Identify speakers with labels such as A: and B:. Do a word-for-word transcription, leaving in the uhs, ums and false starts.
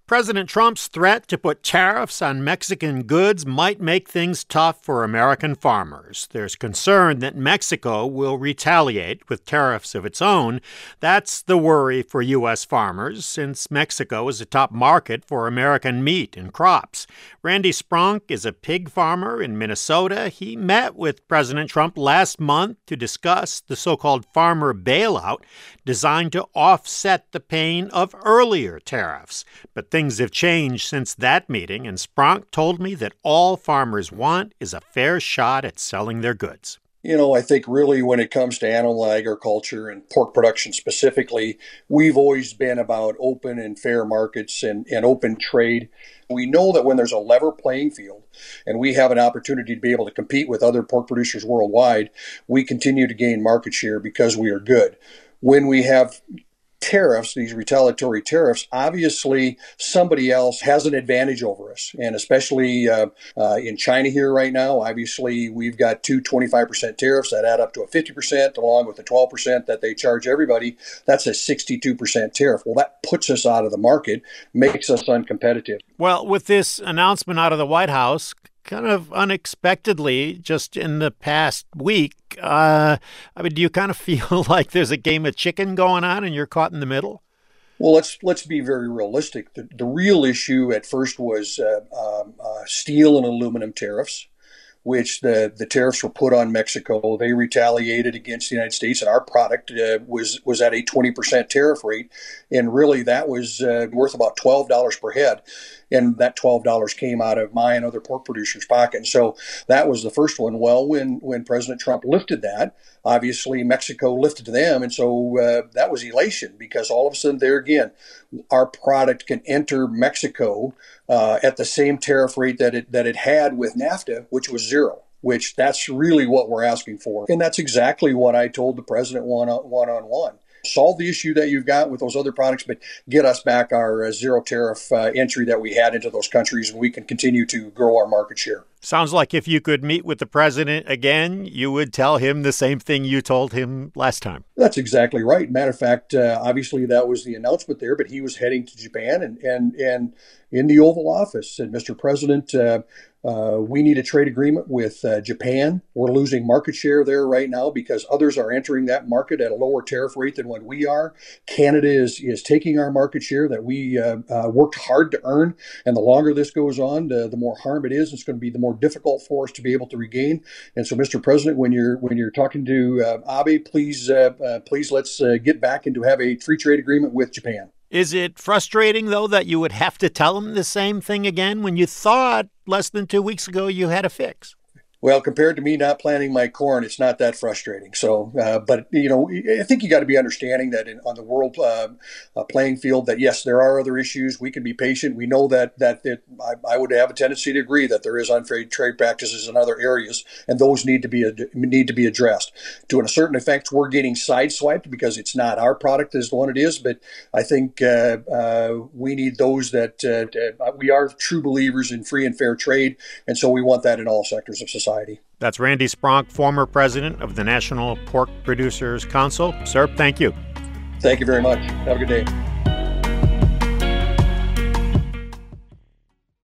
A: President Trump's threat to put tariffs on Mexican goods might make things tough for American farmers. There's concern that Mexico will retaliate with tariffs of its own. That's the worry for U S farmers, since Mexico is a top market for American meat and crops. Randy Spronk is a pig farmer in Minnesota. He met with President Trump last month to discuss the so-called farmer bailout designed to offset the pain of earlier tariffs. But things have changed since that meeting, and Spronk told me that all farmers want is a fair shot at selling their goods.
B: You know, I think really when it comes to animal agriculture and pork production specifically, we've always been about open and fair markets and, and open trade. We know that when there's a level playing field and we have an opportunity to be able to compete with other pork producers worldwide, we continue to gain market share because we are good. When we have tariffs, these retaliatory tariffs, obviously somebody else has an advantage over us. And especially uh, uh, in China here right now, obviously we've got two twenty-five percent tariffs that add up to a fifty percent along with the twelve percent that they charge everybody. That's a sixty-two percent tariff. Well, that puts us out of the market, makes us uncompetitive.
A: Well, with this announcement out of the White House, kind of unexpectedly, just in the past week, uh, I mean, do you kind of feel like there's a game of chicken going on and you're caught in the middle?
B: Well, let's let's be very realistic. The, the real issue at first was uh, um, uh, steel and aluminum tariffs, which the, the tariffs were put on Mexico. They retaliated against the United States, and our product uh, was was at a twenty percent tariff rate. And really, that was uh, worth about twelve dollars per head. And that twelve dollars came out of my and other pork producers' pocket. And so that was the first one. Well, when, when President Trump lifted that, obviously Mexico lifted to them. And so uh, that was elation, because all of a sudden there again, our product can enter Mexico uh, at the same tariff rate that it, that it had with NAFTA, which was zero. Which that's really what we're asking for. And that's exactly what I told the president one on one. On one. Solve the issue that you've got with those other products, but get us back our uh, zero tariff uh, entry that we had into those countries, and we can continue to grow our market share.
A: Sounds like if you could meet with the president again, you would tell him the same thing you told him last time.
B: That's exactly right. Matter of fact, uh, obviously that was the announcement there, but he was heading to Japan and and and in the Oval Office said, Mister President, uh, uh, we need a trade agreement with uh, Japan. We're losing market share there right now because others are entering that market at a lower tariff rate than what we are. Canada is is taking our market share that we uh, uh, worked hard to earn. And the longer this goes on, the, the more harm it is. It's going to be the more difficult for us to be able to regain. And so, Mister President, when you're when you're talking to uh, Abe, please uh, uh, please let's uh, get back and to have a free trade agreement with Japan.
A: Is it frustrating, though, that you would have to tell him the same thing again when you thought less than two weeks ago you had a fix?
B: Well, compared to me not planting my corn, it's not that frustrating. So, uh, but, you know, I think you got to be understanding that in, on the world uh, uh, playing field that, yes, there are other issues. We can be patient. We know that that it, I, I would have a tendency to agree that there is unfair trade practices in other areas, and those need to be need to be addressed. To a certain effect, we're getting sideswiped because it's not our product is the one it is. But I think uh, uh, we need those that uh, we are true believers in free and fair trade, and so we want that in all sectors of society.
A: That's Randy Spronk, former president of the National Pork Producers Council. Sir, thank you.
B: Thank you very much. Have a good day.